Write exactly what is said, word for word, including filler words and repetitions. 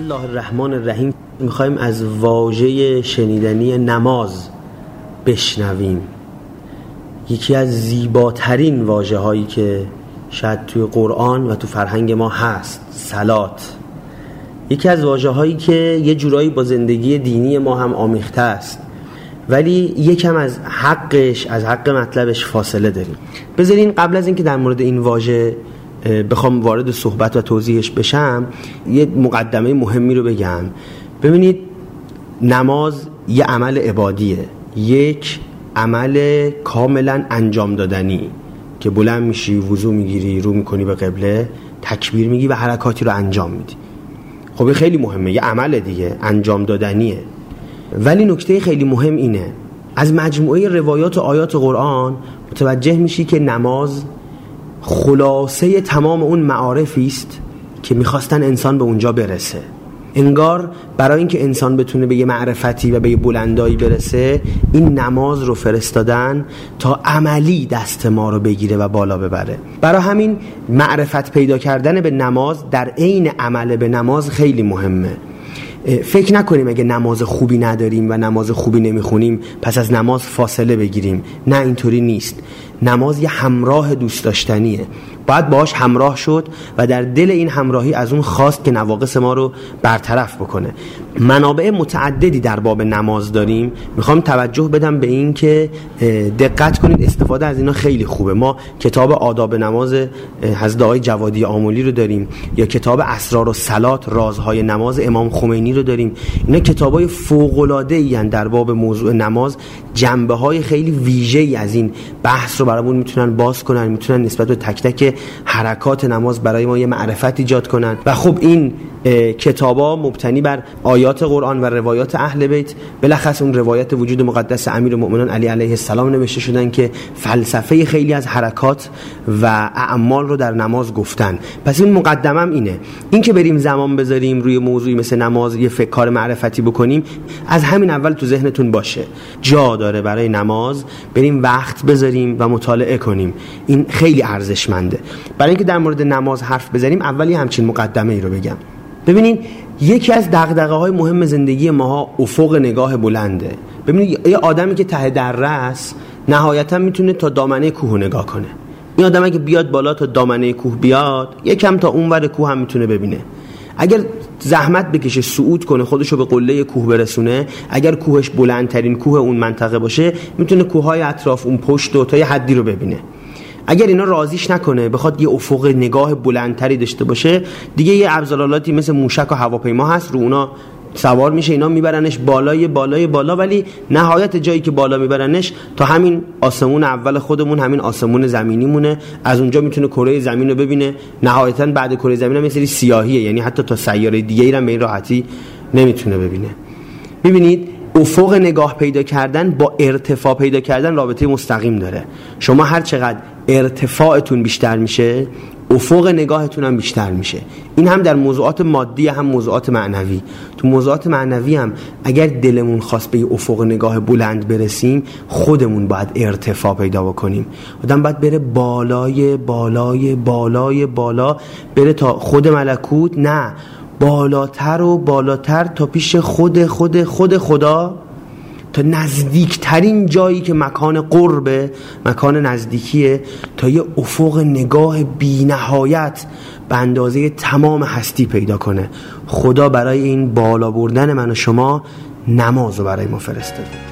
الله الرحمن الرحیم. میخوایم از واژه شنیدنی نماز بشنویم. یکی از زیباترین واژه هایی که شاید توی قرآن و تو فرهنگ ما هست، صلات. یکی از واژه هایی که یه جورایی با زندگی دینی ما هم آمیخته است، ولی یکم از حقش، از حق مطلبش فاصله داریم. بذارین قبل از اینکه در مورد این واژه بخوام وارد صحبت و توضیحش بشم، یه مقدمه مهمی رو بگم. ببینید، نماز یه عمل عبادیه، یک عمل کاملا انجام دادنی که بلند میشی، وضو میگیری، رو میکنی به قبله، تکبیر میگی و حرکاتی رو انجام میدی. خب این خیلی مهمه، یه عمل دیگه، انجام دادنیه. ولی نکته خیلی مهم اینه، از مجموعه روایات و آیات قرآن متوجه میشی که نماز خلاصه تمام اون معارفی است که میخواستن انسان به اونجا برسه. انگار برای اینکه انسان بتونه به یه معرفتی و به یه بلندایی برسه، این نماز رو فرستادن تا عملی دست ما رو بگیره و بالا ببره. برای همین معرفت پیدا کردن به نماز در عین عمل به نماز خیلی مهمه. فکر نکنیم اگه نماز خوبی نداریم و نماز خوبی نمیخونیم پس از نماز فاصله بگیریم. نه، اینطوری نیست. نماز یه همراه دوست داشتنیه، باید باهاش همراه شد و در دل این همراهی از اون خواست که نواقص ما رو برطرف بکنه. منابع متعددی در باب نماز داریم. میخوام توجه بدم به این که دقت کنید، استفاده از اینا خیلی خوبه. ما کتاب آداب نماز حضرت آقای جوادی آملی رو داریم، یا کتاب اسرار الصلات، رازهای نماز امام خمینی رو داریم. اینا کتابای فوق‌العاده‌ای ان در باب موضوع نماز، جنبه‌های خیلی ویژه‌ای از این بحث رو برامون میتونن باز کنن، میتونن نسبت به تک تک حرکات نماز برای ما یه معرفت ایجاد کنن. و خب این کتابا مبتنی بر آیات قرآن و روایات اهل بیت، بلخص اون روایات وجود مقدس امیرالمؤمنین علی علیه السلام نوشته شدن که فلسفه خیلی از حرکات و اعمال رو در نماز گفتن. پس این مقدمم اینه، این که بریم زمان بذاریم روی موضوعی مثل نماز یه فکر کار معرفتی بکنیم، از همین اول تو ذهنتون باشه جا داره برای نماز بریم وقت بذاریم و مطالعه کنیم. این خیلی ارزشمنده. برای اینکه در مورد نماز حرف بزنیم، اولی همچین مقدمه ای رو بگم. ببینین، یکی از دغدغه‌های مهم زندگی ماها افق نگاه بلنده. ببینید، یه آدمی که ته دره است نهایتا میتونه تا دامنه کوه نگاه کنه. این آدم اگه بیاد بالا تا دامنه کوه بیاد، یکم تا اونور کوه هم میتونه ببینه. اگر زحمت بکشه صعود کنه، خودشو به قله کوه برسونه، اگر کوهش بلندترین کوه اون منطقه باشه، میتونه کوههای اطراف اون پشت و تا یه حدی رو ببینه. اگر اینا راضیش نکنه، بخواد یه افق نگاه بلندتری داشته باشه، دیگه یه ابزارالاتی مثل موشک و هواپیما هست، رو اونا سوار میشه، اینا میبرنش بالای بالای بالا، ولی نهایت جایی که بالا میبرنش تا همین آسمون اول خودمون، همین آسمون زمینی مونه. از اونجا میتونه کره زمین رو ببینه. نهایتا بعد کره زمین هم یه سری سیاهیه، یعنی حتی تا سیاره دیگه ای هم به این راحتی نمیتونه ببینه. ببینید، افق نگاه پیدا کردن با ارتفاع پیدا کردن رابطه مستقیم داره. شما هر چقدر ارتفاعتون بیشتر میشه، افق نگاهتون هم بیشتر میشه. این هم در موضوعات مادی، هم موضوعات معنوی. تو موضوعات معنوی هم اگر دلمون خواست به افق نگاه بلند برسیم، خودمون باید ارتفاع پیدا بکنیم. آدم باید بره بالای بالای بالای بالا، بره تا خود ملکوت، نه بالاتر و بالاتر تا پیش خود خود خود خدا، تا نزدیکترین جایی که مکان قربه، مکان نزدیکیه، تا یه افق نگاه بی نهایت به اندازه تمام هستی پیدا کنه. خدا برای این بالا بردن من و شما نماز رو برای ما فرستاده.